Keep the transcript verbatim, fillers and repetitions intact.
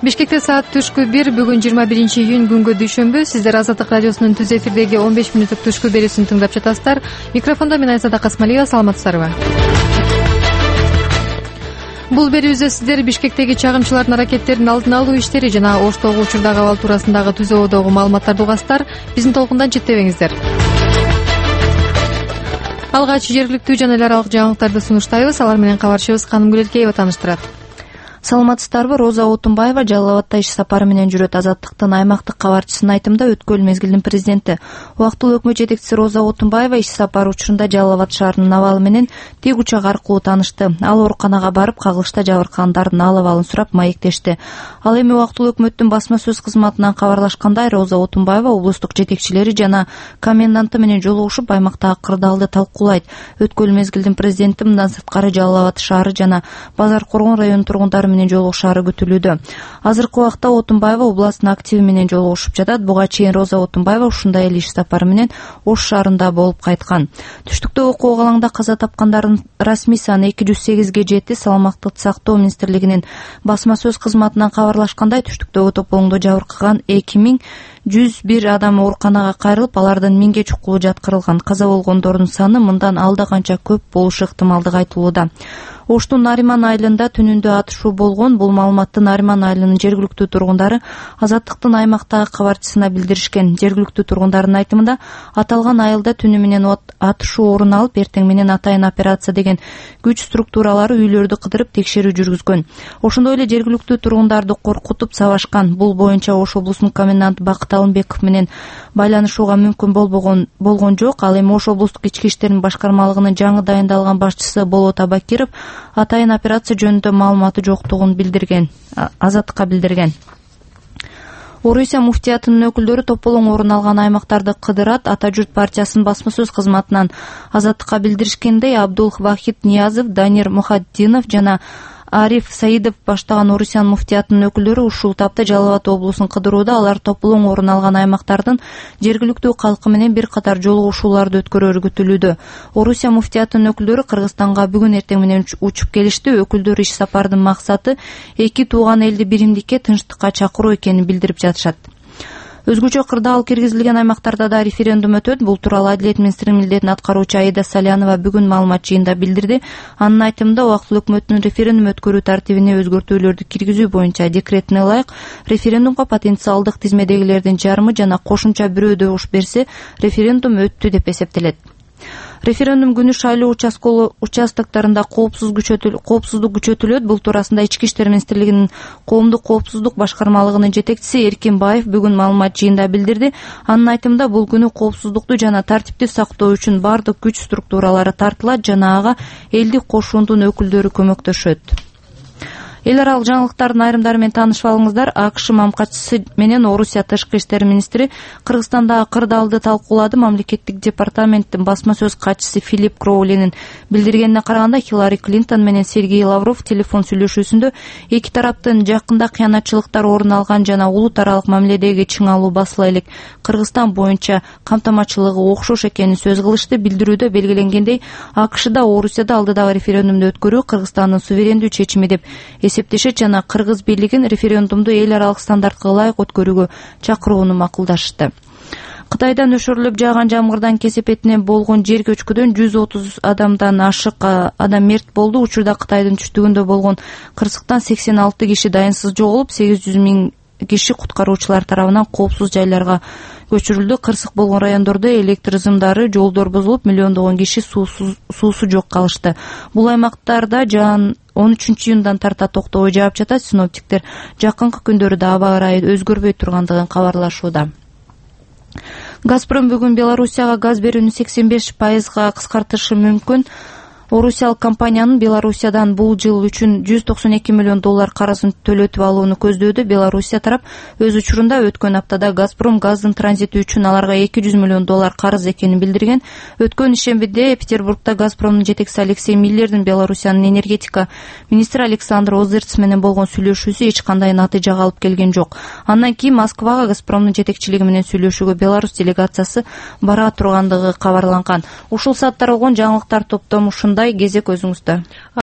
Бишкекте саат түшкү бир, бүгүн жыйырма биринчи июнь күнгө дүйшөмбү. Сиздер Азаттык радиосунун түз эфирдеги он беш мүнөттүк түшкү берүүсүн тыңдап жатасыздар. Микрофондо мен Айзада Касмалиева, саламатсыздарбы? Бул берүүбүздө сиздер Бишкектеги чагымчылардын аракеттеринин алдын алуу иштери жана Оштогу учурдагы абал туурасындагы түзөөдөгү маалыматтарды угасыздар. Биздин толкундан четтебеңиздер. Алгач жергиликтүү жана эл аралык жаңылыктарды сунуштайбыз. Алар менен кабарчыбыз Каным Гүлелкеева тааныштырат. Саламатсыздарбы? Роза Отунбаева Жалал Абадта иш сапары менен жүрөт. Азаттыктын аймактык кабарчысынын айтымында өткөн мезгилдин президенти убактылуу өкмөт жетекчиси Роза Отунбаева иш сапары учурунда Жалал Абад шаарынын абалы менен тик учак аркылуу таанышты. Ал ооруканага барып, кагылышта жабыркагандардын ал абалын сурап маектешти. Ал эми убактылуу өкмөттүн басма сөз кызматынан кабарлашкандай, Роза Отунбаева облустук жетекчилери жана коменданты менен жолугушуп, аймактагы кырдаалды талкуулайт. Өткөн мезгилдин президенти мындан сырткары Жалал Абад шаары жана Базар Коргон районунун тургундары менен жолугушаары күтүлүүдө. Азыркы убакта Отунбаева областынын активи менен жолугушуп жатат. Буга чейин Роза Отунбаева ушундай эле иш сапары менен Ош шаарында болуп кайткан. Түштүктө окуу алаңында каза тапкандардын расмий саны эки жүз сегизге жетти. Саламаттыкты сактоо министрлигинин басма сөз кызматынан кабарлашкандай, түштүктөгү тополоңдо жабыркаган эки миң жүз бир адам ооруканага кайрылып, алардын миңге чукулу жаткырылган. Каза болгондордун саны мындан алда канча көп болушу ыктымалдыгы айтылууда. Оштун Нариман айылында түнүндө атышуу болгон. Бул маалыматты Нариман айылынын жергиликтүү тургундары Азаттыктын аймактагы кабарчысына билдиришкен. Жергиликтүү тургундардын айтымында, аталган айылда түнү менен атышуу орун алып, эртең менен атайын операция деген күч структуралары үйлөрдү кыдырып текшерүү жүргүзгөн. Ошондой эле жергиликтүү тургундарды коркутуп сабашкан. Бул боюнча Ош облусунун коменданты Бакыт Алымбеков менен байланышууга мүмкүн болбогон болгон жок. Ал эми Ош облустук ички иштер башкармалыгынын жаңы дайындалган башчысы Болот Абакиров атайын операция жөнүндө маалыматы жоктугун билдирген, Азаттыкка билдирген. Орусия муфтиятынын өкүлдөрү тополоң орун алган аймактарды кыдырат. Ата журт партиясынын басма сөз кызматынан Азаттыкка билдиришкендей, Абдул Вахид Ниязов, Данир Мухаддинов жана Ариф Саидов баштаган Орусиянын муфтиятынын өкүлдөрү ушул тапта Жалал Абад облусун кыдырууда. Алар тополоң орун алган аймактардын жергиликтүү калкы менен бир катар жолугушууларды өткөрөрү күтүлүүдө. Орусия муфтиятынын өкүлдөрү Кыргызстанга бүгүн эртең менен учуп келишти. Өкүлдөр иш сапардын максаты эки тууган элди биримдикке, тынчтыкка чакыруу экенин билдирип жатышат. Өзгөчө кырдаал киргизилген аймактарда да референдум өтөт. Бул тууралуу Адилет министринин милдетин аткаруучу Аида Салянова бүгүн маалымат жыйында билдирди. Анын айтымында, убактылуу өкмөттүн референдум өткөрүү тартибине өзгөртүүлөрдү киргизүү боюнча декретине ылайык референдумга потенциалдык тизмедегилердин жарымы жана кошумча бирөө добуш берсе, референдум өттү деп эсептелет. Референдум күнү шайлоо участоктарында коопсуздук күчөтүлөт. Бул туурасында Ички иштер министрлигинин коомдук коопсуздук башкармалыгынын жетекчиси Эркин Баев бүгүн маалымат жыйында билдирди. Анын айтымында, бул күнү коопсуздукту жана тартипти сактоо үчүн бардык күч структуралары тартылат жана ага элдик кошуундун өкүлдөрү көмөктөшөт. Эл аралык жаңылыктардын айрымдары менен таанышып алыңыздар. АКШ мамкатчысы менен Орусия тышкы иштер министри Кыргызстандагы кырдаалды талкуулады. Мамлекеттик департаменттин басма сөз катчысы Филипп Кроулинин билдиргенине караганда, Хиллари Клинтон менен Сергей Лавров телефон сүйлөшүүсүндө эки тараптын жакында кыянатчылыктар орун алган жана улут аралык мамиледеги чыңалуу басыла элек Кыргызстан боюнча камтамачылыгы окшош экенин сөз кылышты. Билдирүүдө белгиленгендей, АКШда Орусияда алдыдагы референдумду өткөрүү Кыргызстандын суверендүү чечими деп эсептешет жана Кыргыз бийлигин референдумду эл аралык стандартка ылайык өткөрүүгө чакырууну макулдашты. Кытайда нөшөрлөп жааган жамгырдан кесепетинен болгон жер көчкүдөн жүз отуз адамдан ашык адам мерт болду. Учурда Кытайдын түштүгүндө болгон кырсыктан сексен алты киши дайынсыз жоголуп, сегиз жүз миң киши куткаруучулар тарабынан коопсуз жайларга көчүрүлдү. Кырсык болгон райондордо электр зымдары, жолдор бузулуп, миллиондогон киши суусу жок калышты. Бул аймактарда жаан он үчүнчү июндан тарта токтобой жаап жатат. Синоптиктер жакынкы күндөрдө аба ырайы өзгөрбөй тургандыгын кабарлашууда. Газпром бүгүн Белоруссияга газ берүүнү сексен беш пайызга кыскартышы мүмкүн. Орусиялык компаниянын Белоруссиядан бул жыл үчүн жүз токсон эки миллион доллар карызын төлөтүп алууну көздөөдө. Белоруссия тарап өз учурунда өткөн аптада Газпром газдын транзити үчүн аларга эки жүз миллион доллар карыз экенин билдирген. Өткөн ишембиде Петербургда Газпромдун жетекчиси Алексей Миллердин Белоруссиянын энергетика министри Александр Озерц менен болгон сүйлөшүүсү эч кандай натыйжага алып келген жок. Андан кийин Москвага Газпромдун жетекчилиги менен сүйлөшүүгө Беларусь делегациясы бара тургандыгы кабарланган. Ушул сааттар болгон жаңылыктар топтому ушундай. Кезек өзүңүздө.